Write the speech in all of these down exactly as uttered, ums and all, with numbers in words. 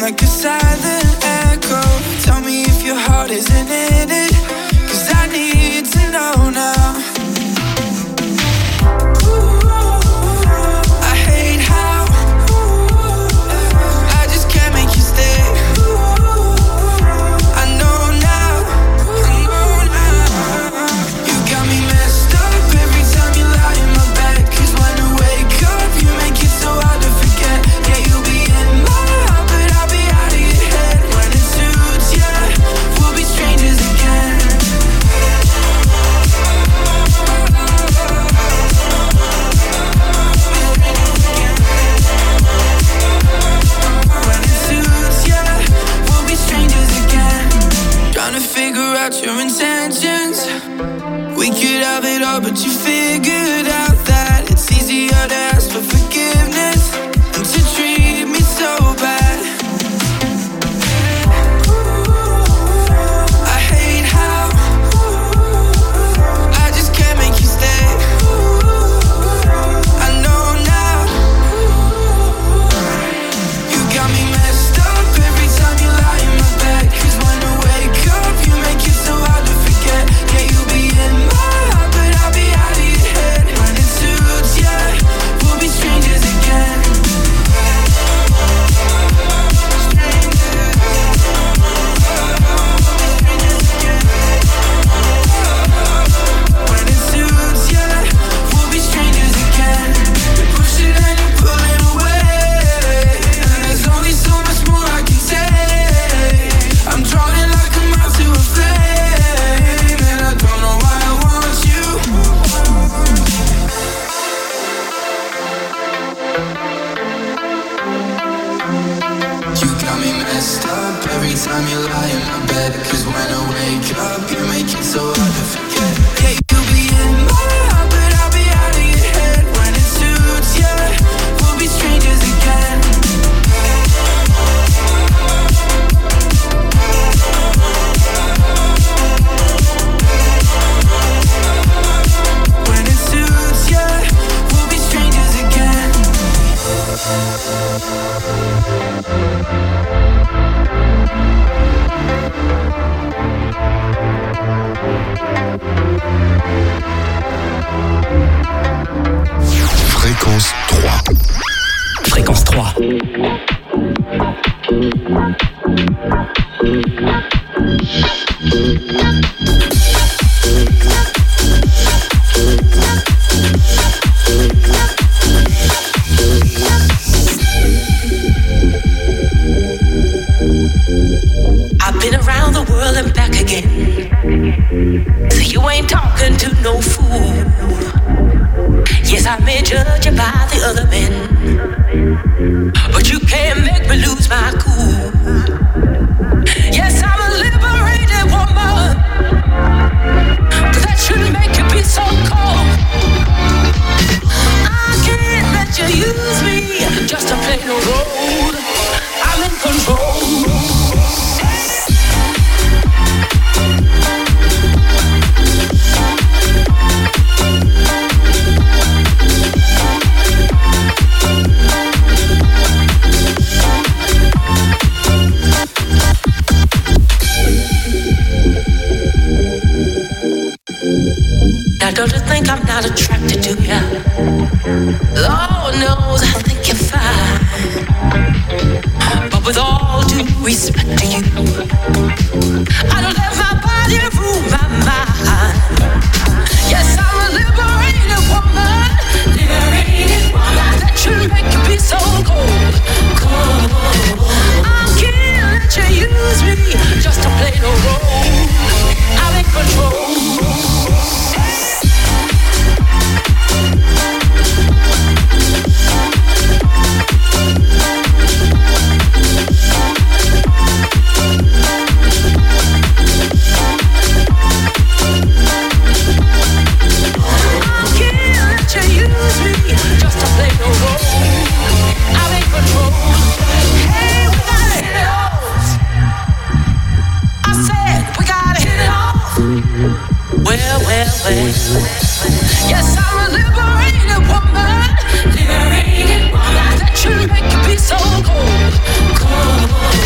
like a silent echo. Tell me if your heart isn't in it, 'cause I need to know now. I hate how I just can't make you stay. I know now, I know now. You got me messed up every time you lie in my bed, 'cause when I wake up you make it so hard to forget. Yeah, you'll be in my heart, but I'll be out of your head. When it suits ya, we'll be strangers again. When it suits ya, we'll be strangers again. Trying to figure out your intentions. We could have it all, but you figured out that it's easier to ask for forgiveness than to treat me so bad. I hate how I just can't make you stay. I know now. You got me messed up every time you lie in my bed, 'cause when I wake up you make it so hard to forget. Yeah, you'll be in my heart, but I'll be out of your head. When it suits ya, we'll be strangers again. When it suits ya, we'll be strangers again. You push it and you pull it away, and there's only so much more I can say. I'm drowning like a mouse to a flame, and I don't know why I want you. You got me messed up every time you lie in my bed, 'cause when I wake up you make it so hard to forget. Yeah, you'll be in my heart, but I'll be out of your head. When it suits ya, we'll be strangers again. When it suits ya, we'll be strangers again. Fréquence trois. Fréquence trois. I've been around the world and back again, so you ain't talking to no fool. Yes, I may judge you by the other men, but you can't make me lose my cool. Yes, I'm a liberated woman, but that shouldn't make you be so cold. I can't let you use me just to play no role. I'm in control. Now don't you think I'm not attracted to you? Lord knows I think you're fine, but with all due respect to you, I don't let my body rule my mind. Yes, I'm a liberated woman, liberated woman. That should make you be so cold, cold. I can't let you use me just to play no role. I'm in control. Well, well, well. Yes, I'm a liberated woman. Liberated woman. That should make you be so cold, cold.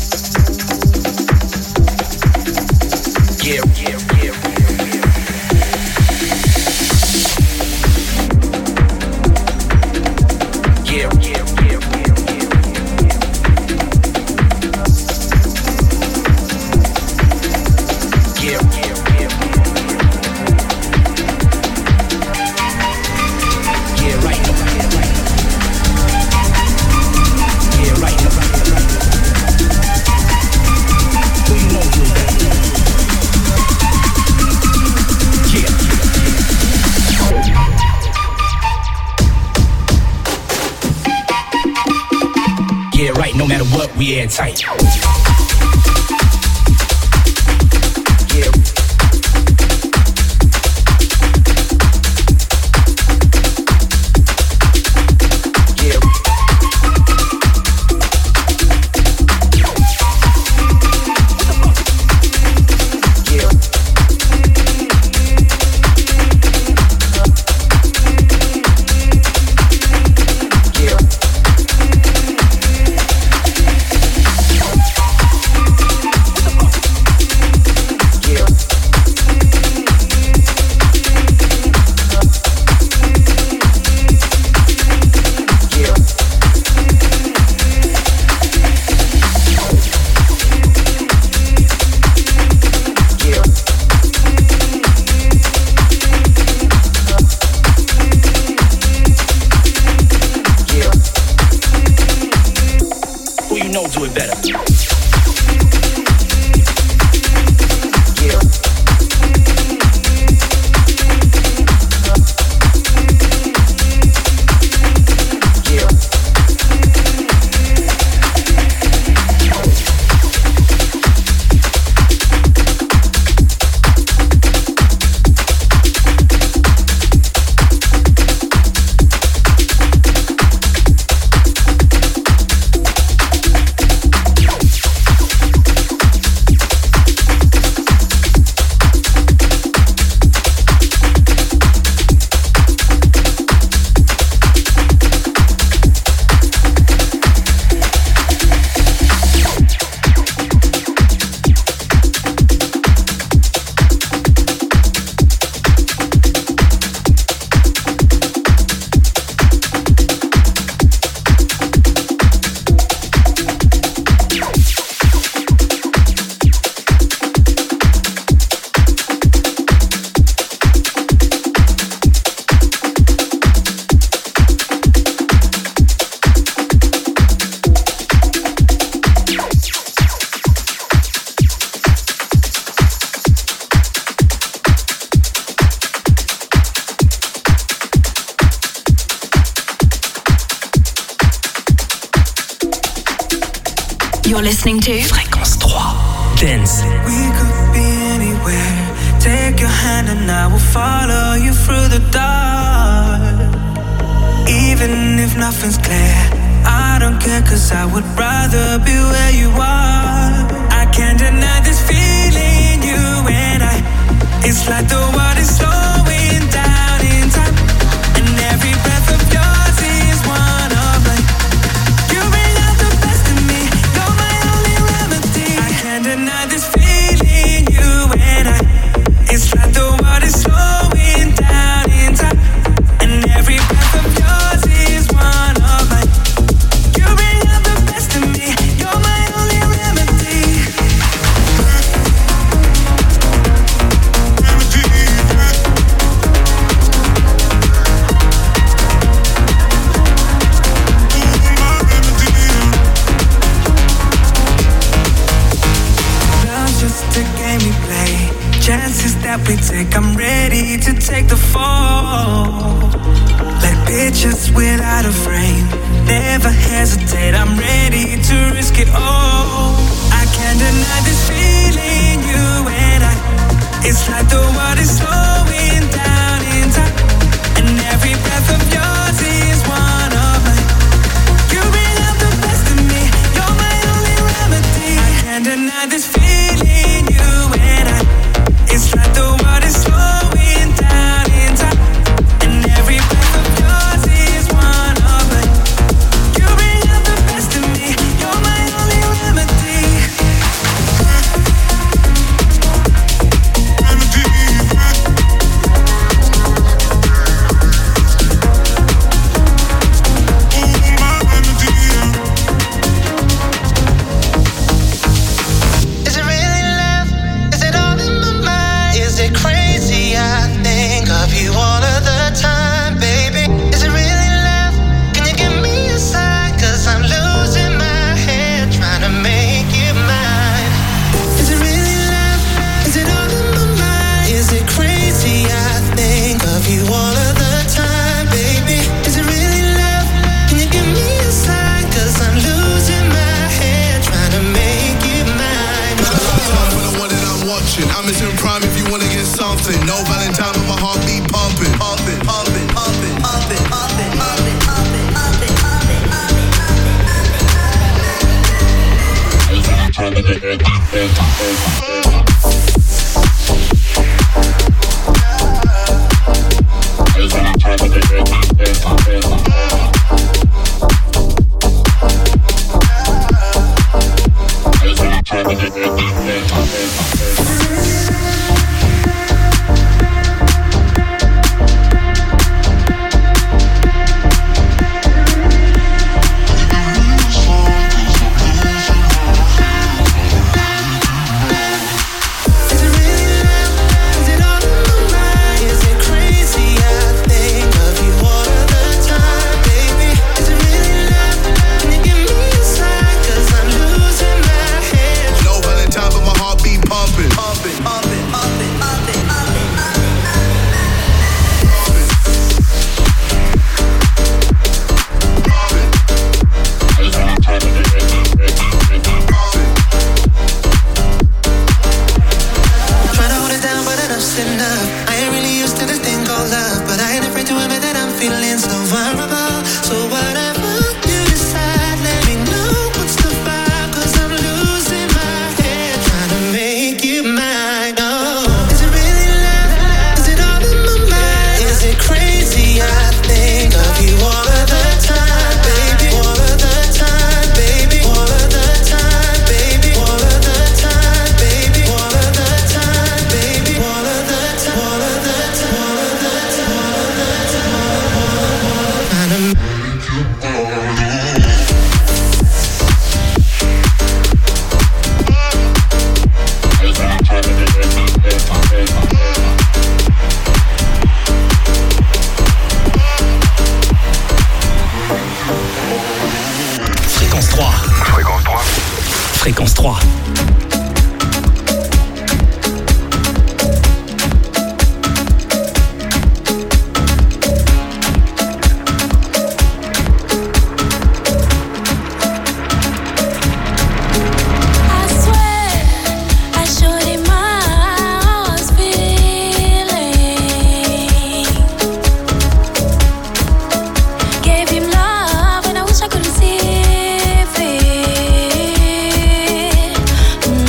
get it right no matter what, we airtight. You're listening to Fréquence trois Dance. We could be anywhere. Take your hand and I will follow you through the dark. Even if nothing's clear, I don't care, cause I would rather be where you are. I can't deny this feeling, you and I. It's like the world is slowing down in time, and every breath of yours is one of mine. You bring out the best in me, you're my only remedy. I can't deny this feeling, you and I. It's like the world is slowing down in time, and every breath of yours is one of mine. You bring out the best in me, you're my only remedy. diamonds in prime if you wanna get something. No Valentine, but my heart beat pumping, pumping, pumping, pumping, pumping, pumping, pumping, pumping, pumping, pumping, Fréquence trois. Mm.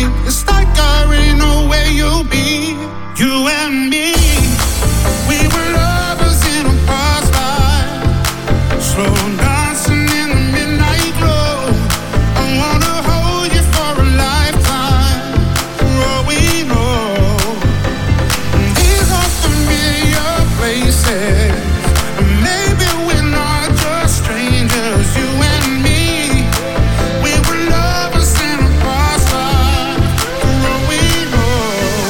It's like I already know where you'll be. You and me, we were lovers in a past life, slow dancing in the midnight glow. I wanna hold you for a lifetime, for all we know. These are familiar places, maybe we're not just strangers. You and me, we were lovers in a past life, for all we know.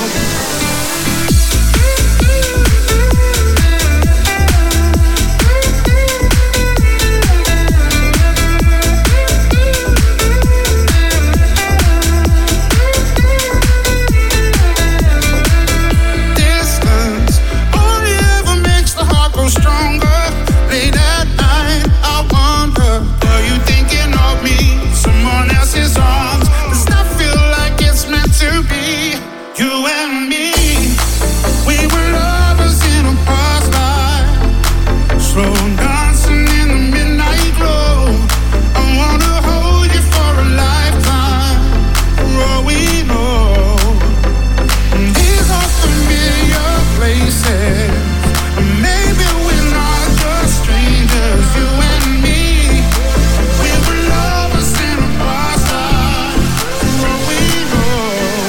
Distance only ever makes the heart grow stronger. Late at night, I wonder, are you thinking of me? Someone else's arms, does that feel like it's meant to be? You and me, we were lovers in a past life, slow dancing in the midnight glow. I wanna hold you for a lifetime, for all we know. These are familiar places, maybe we're not just strangers. You and me, we were lovers in a past life, for all we know.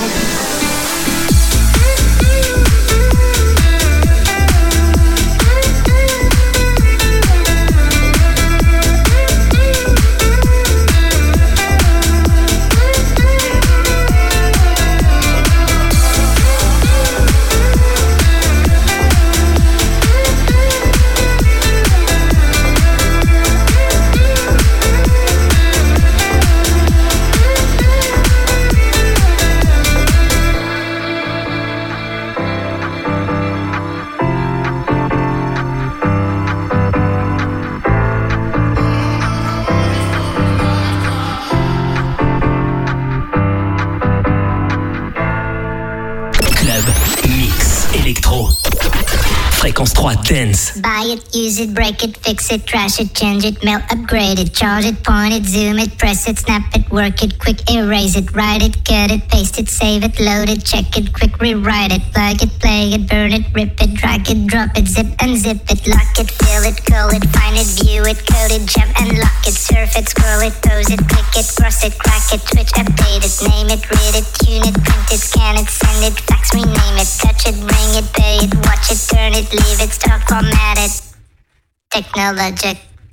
Club Mix Electro. Fréquence trois Dance. Buy it, use it, break it, fix it, trash it, change it, mail, upgrade it, charge it, point it, zoom it, press it, snap it, work it, quick erase it, write it, cut it, paste it, save it, load it, check it, quick rewrite it, plug it, play it, burn it, rip it, drag it, drop it, zip and zip it, lock it, fill it, call it, find it, view it, code it, jump and lock it, surf it, scroll it, pose it, click it, cross it, crack it, switch, update it, name it, read it, tune it, print it, scan it, send it, fax, rename it, touch it, bring it, pay it, watch it, turn it, leave it, start, format it. Technologic,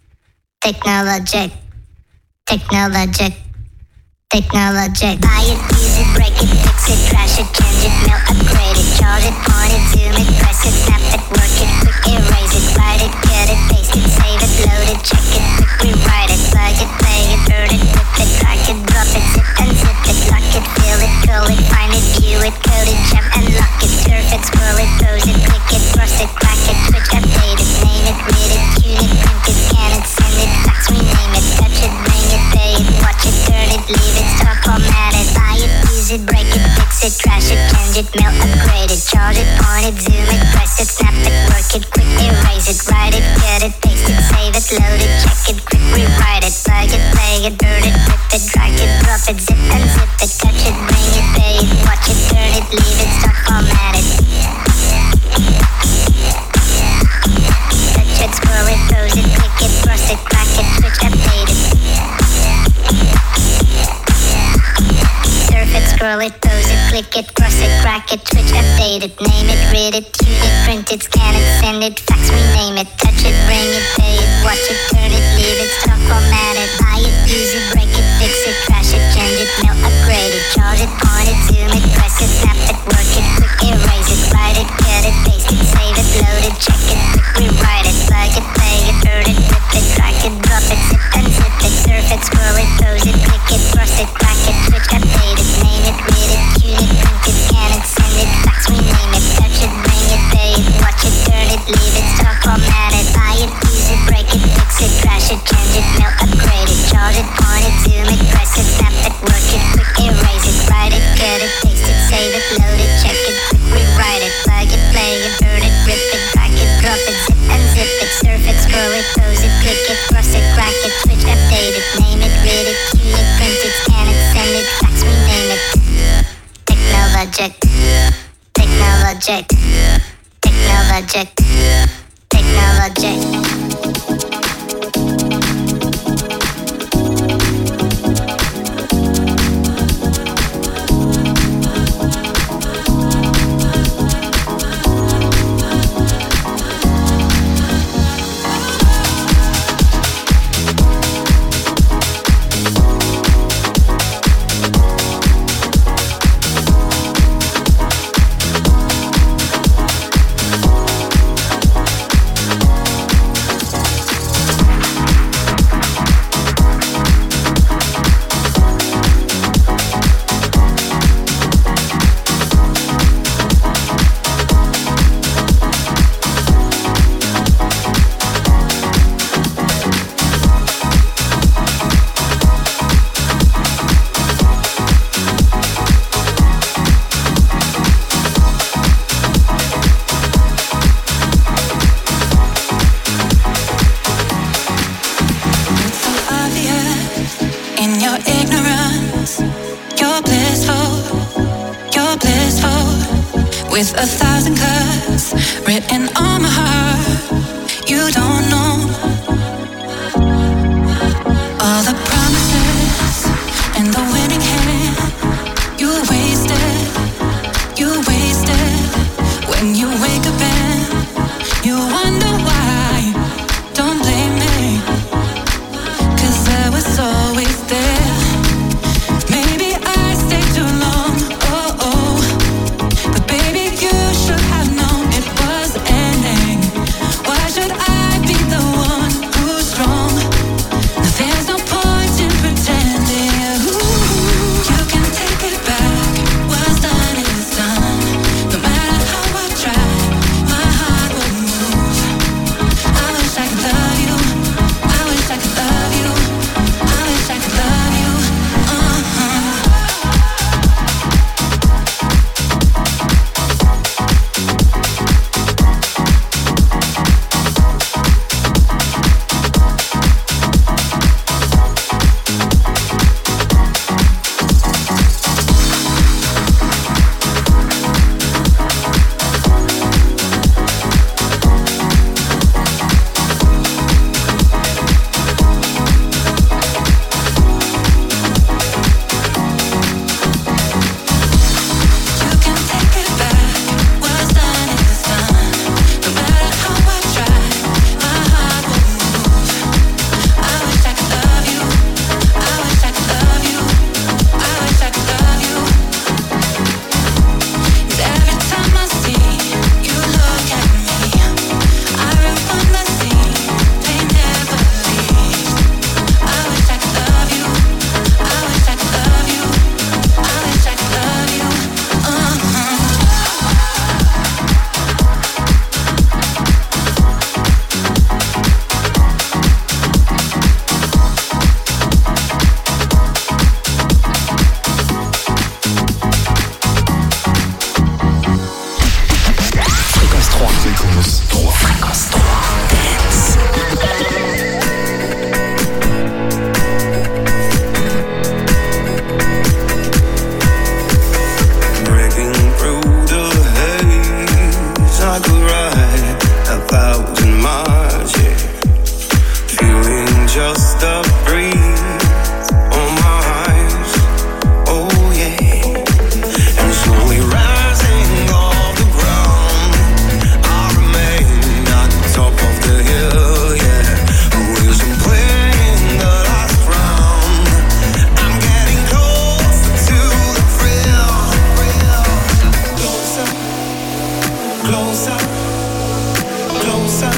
technologic, technologic, technologic. Buy it, use it, break it, fix it, trash it, change it, mail, upgrade it, charge it, point it, zoom it, press it, snap it, work it, quick erase it, write it, cut it, paste it, save it, load it, check it, quick rewrite it, plug it, play it, burn it, rip it, drag it, drop it, zip and zip it, lock it, fill it, call it, find it, view it, code it, jump and lock it, surf it, scroll it, pose it, click it, cross it, crack it, switch, update it, name it, read it, tune it, print it, scan it, send it, fax, rename it, touch it, bring it, pay it, watch it, turn it, leave it, start, format it, buy it, use it, break it, fix it, trash it, change it, mail, upgrade it, charge it, point it, zoom it, press it, snap it, work it, quick erase it, write it, cut it, paste it, save it, load it, check it, quick rewrite it, plug it, play it, burn it, rip it, drag it, drop it, zip and zip it, touch it, bring it, pay it, watch it, turn it, leave it, start, format it. Touch it, scroll it, pose it, click it, cross it, crack it, switch, update it. Surf it, scroll it, pose it, click it, cross it, crack it, switch, update it, name it, read it, tune it, print it, scan it, send it, fax, rename it, touch it, bring it, pay it, watch it, turn it, leave it, start, format it, buy it, use it, break it, fix it, trash it, change it, mail, upgrade it, charge it, point it, zoom it, press it, snap it, work it, quick erase it, write it, cut it, paste it, save it, load it, check it, quick rewrite it, plug it, play it, burn it, rip it, drag it, drop it, zip and zip it, surf it, scroll it, pose it, click it, cross it, crack it, switch, update it, name it, read it, tune it, print it, scan it, send it, fax, rename it, touch it, bring it, pay it, watch it, turn it, leave it, start, format it, buy it, use it, Technologic, technologic, technologic. With a thousand cuts written on my heart, you don't know all the promises and the winning hand. You wasted, you wasted. When you wake up and you wonder why, don't blame me, 'cause I was always there. Maybe I stayed too long, oh oh, but baby you should have known it was ending. Why should I be the one who's strong? Now there's no point in pretending. Ooh, you can take it back. What's done is done. No matter how I try, my heart won't move. I wish I could love you. I wish I could love you. I wish I could love you. Uh-huh. You can take it back. What's done is done. No matter how I try, my heart won't move. I wish I could love you. I wish I could love you. I wish I could love you. 'Cause every time I see you look at me, I rewind the scene. They never leave. I wish I could love you. I wish I could love you. I wish I could love you. Uh-huh. Fréquence trois. Fréquence trois. Fréquence trois. Dance. Breaking through the haze, I could ride a thousand miles, yeah. Feeling just a breeze on my eyes, oh yeah. And slowly rising off the ground, I remain at the top of the hill, yeah. Who isn't playing the last round? I'm getting closer to the thrill. Closer, closer, closer.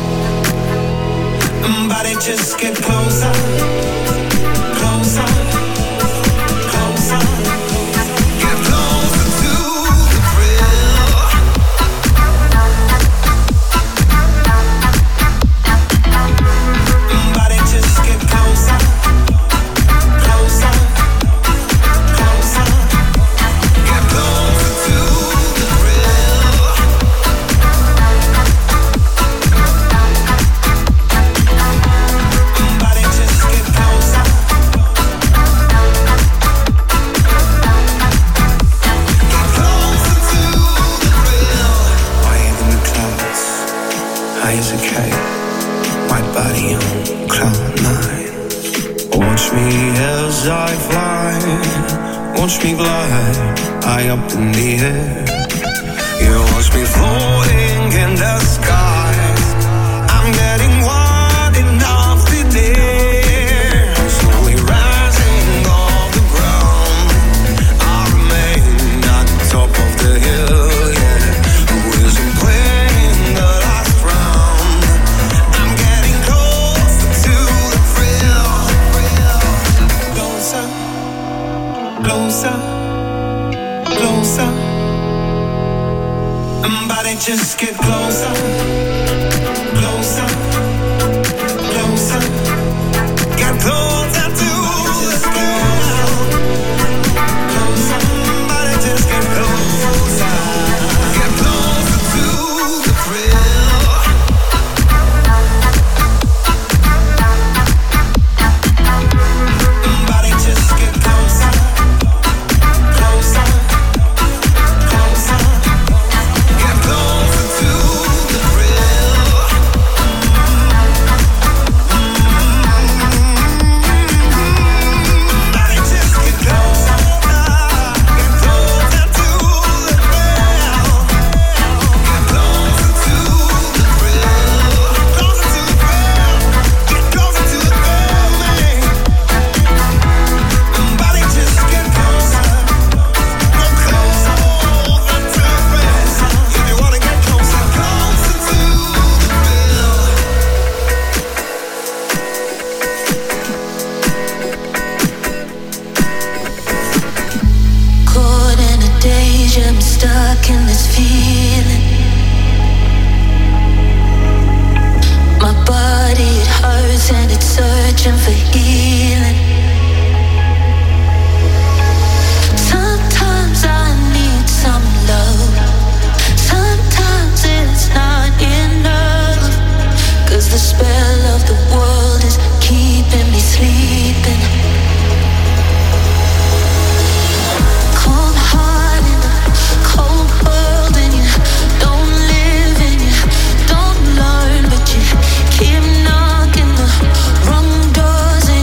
Body just get closer, closer, closer. Get closer to the thrill. Body just get closer, closer, closer. Get closer to the thrill. Body just get closer, body on cloud nine. Watch me as I fly, watch me glide high up in the air. You watch me floating in the sky. I'm getting wide enough to dare. Slowly rising off the ground, I remain at the top of the hill, yeah. Who isn't playing the last round? I'm getting closer to the thrill. Closer, closer, closer. Body just get closer, closer, closer. Get closer to the ground. Closer, body just get closer. Get closer to the thrill. Body just get closer, closer, closer. Get closer to the thrill. Body just get closer, get closer to the thrill. Get closer to the thrill, closer to the thrill. Get closer to the thrill, man. Body just get closer, go closer to the thrill. If you wanna get closer, closer to the thrill. Caught in a danger, I'm stuck in this feeling. My body, it hurts and it's searching for healing. Sometimes I need some love. Sometimes it's not enough. 'Cause the spell of the world is keeping me sleeping. Cold heart in a cold world, and you don't live and you don't learn, but you keep knocking the wrong doors, and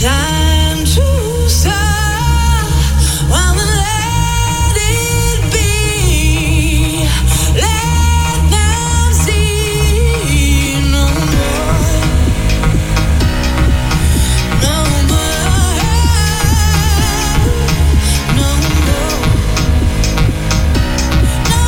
Time to stop. Wanna let it be. Let them see no more. No more. No more. No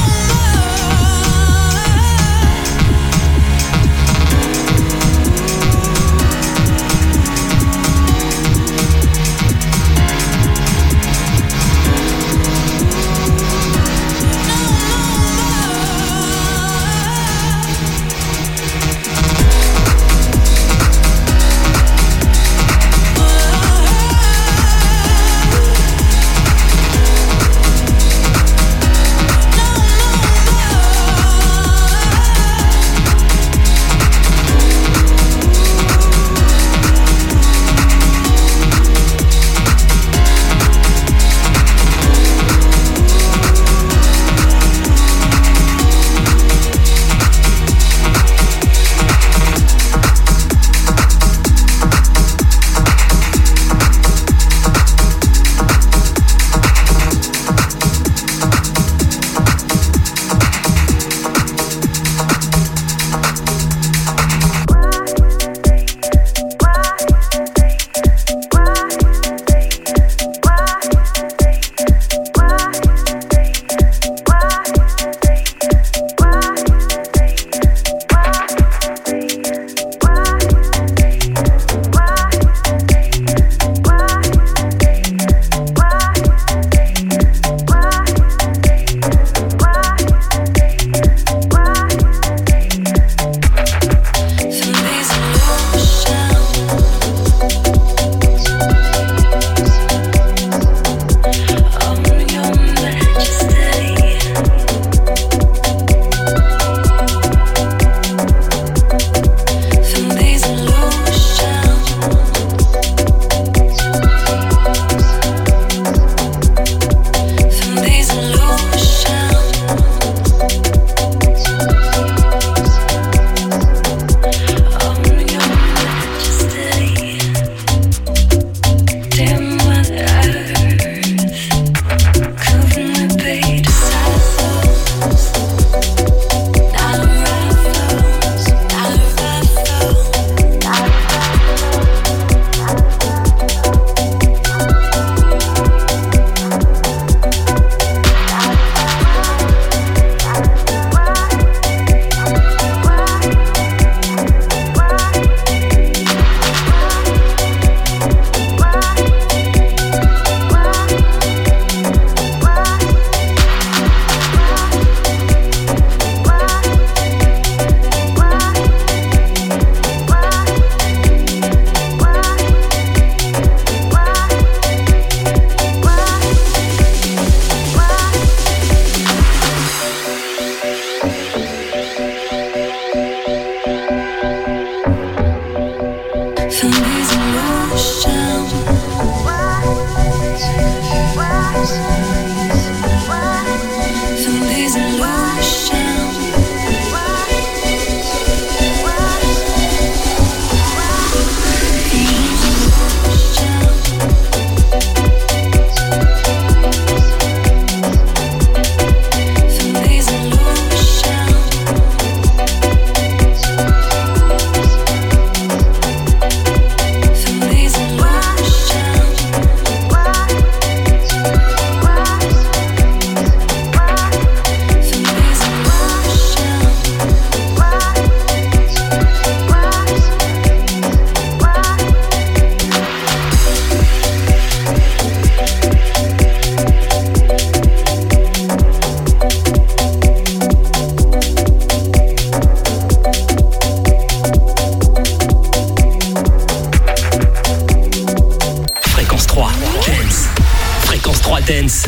Dance.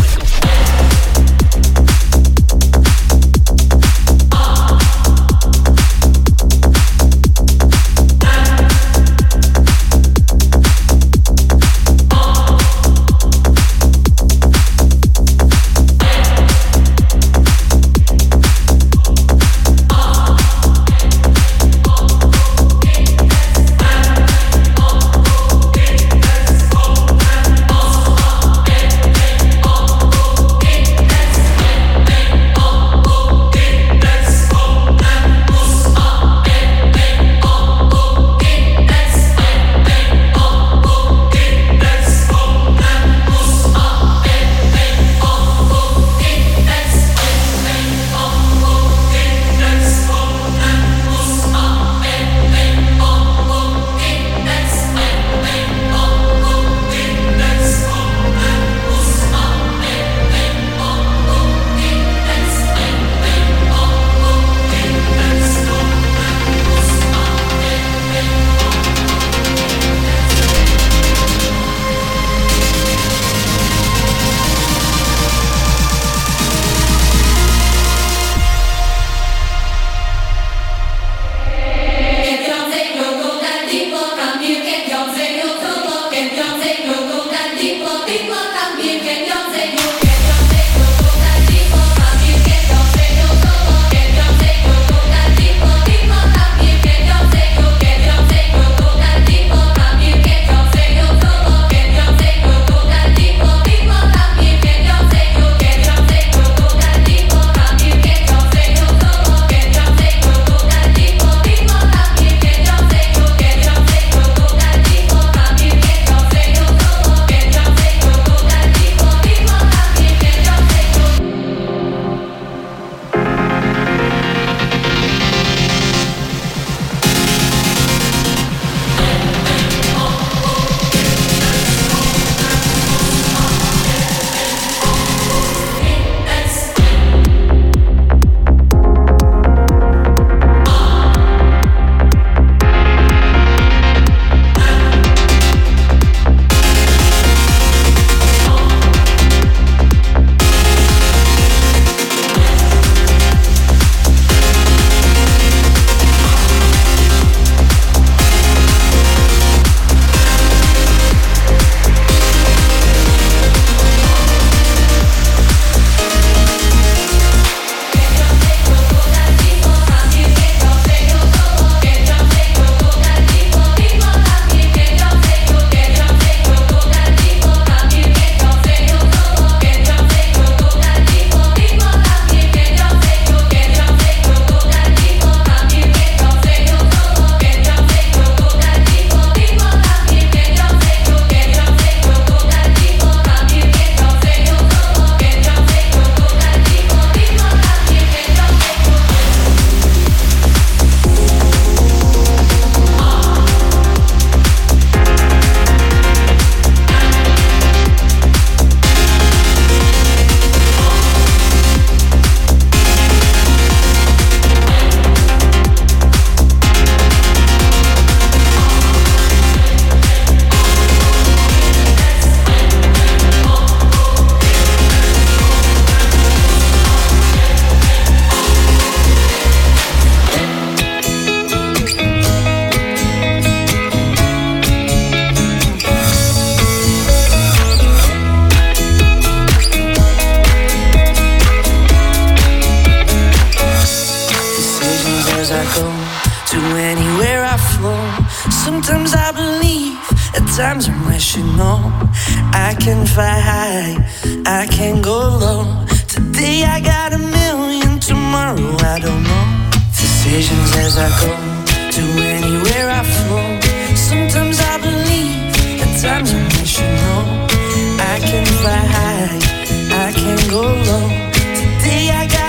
times I'm wishing, no, I can fly high, I can go low. Today I got a million, tomorrow I don't know. Decisions as I go, to anywhere I flow. Sometimes I believe, at times I'm wishing, no, I can fly high, I can go low. Today I got